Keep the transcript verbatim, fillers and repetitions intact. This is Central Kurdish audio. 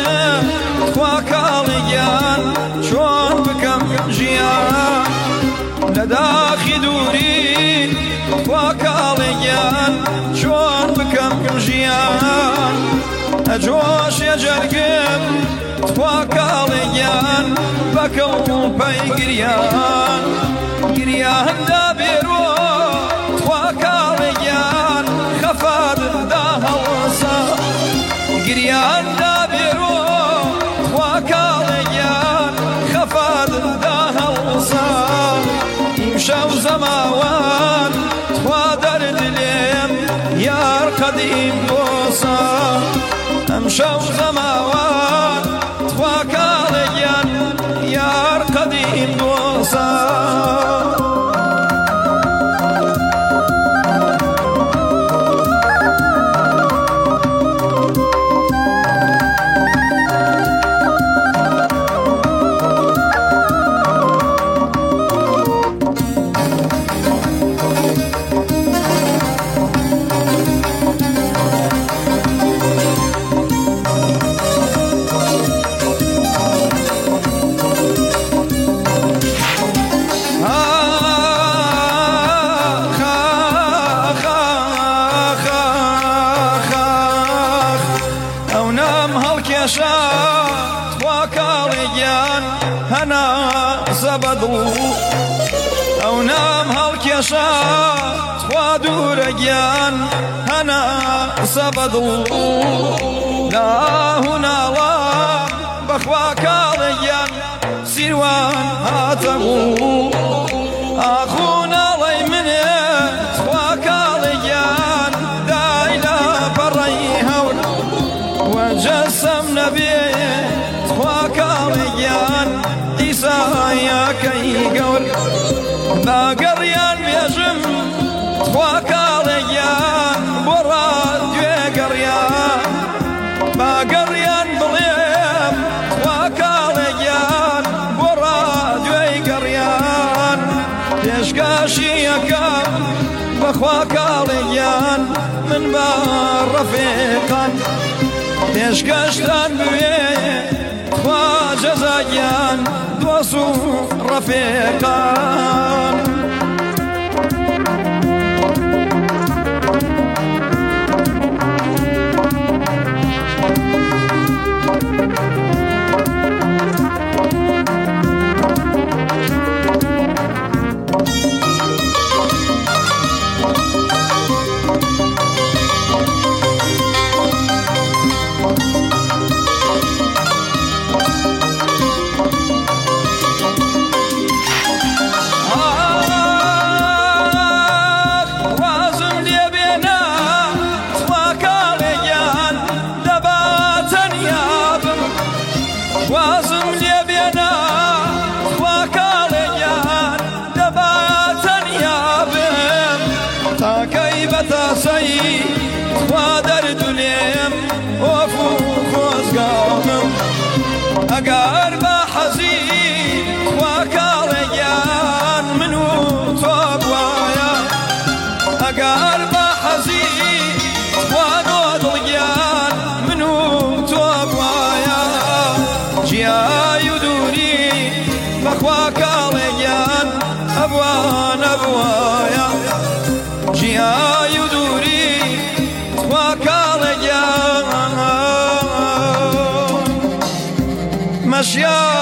خوا کاڵیان چۆن بکەم ژیان لە داخی دووری خوا کاڵیان چۆن بکەم ژیان ئەجۆشێ جەرگم خوا کاڵیان بەکەڵ پەی گریان گریان دابێرۆ خوا کاڵیان خەفات دا هەڵسا گریان دابێرۆ خوا کاڵیان خەفات دا هەڵسا ئیمشەو زەماوان خوا دەردلێم یار قەدیم دۆسا ئەمشەو زەماوان خوا کاڵیان یار قەدیم دۆسا خوا کاڵیان هەنا زەبەدڵ ئەو نام هەڵکێشا خوا دوورەگیان هەنا زەبەدڵ ناهوناڵام بەخوا کاڵیان سیروان هاتەبوو ئاخوناڵی منێ خوا کاڵیان دایلا پەڕەی هەور وەجەسەم نەبێ خوا کاڵیان ئیسایەکەی گەور باگەڕیان بێژم خوا کاڵیان بۆ ڕادوێ گەڕیان باگەڕیان بڵێم خوا کاڵیان بۆ ڕادوێی گەڕیان پێشکەشی یەکەم بەخوا کاڵیان من بە ڕەفیقان پێشکەشتان بوێ خوا جەزایان دۆست و ڕەفیقان وازم لێ بێنا خوا کاڵیان دەباتەن یابم تاکەی بە تاسەی خوا دەردولێم ئۆف و خۆزگاڵم ئەگەر بە حەزی خوا کاڵیان من و تۆ بوایە ئەگەر بە حەزی خوا نۆدڵگیان من و تۆ بوایە جیای و دووری بەخوا کاڵیان ئەبوان ئەبوایە جیای و دووری خوا کاڵیان مەشیا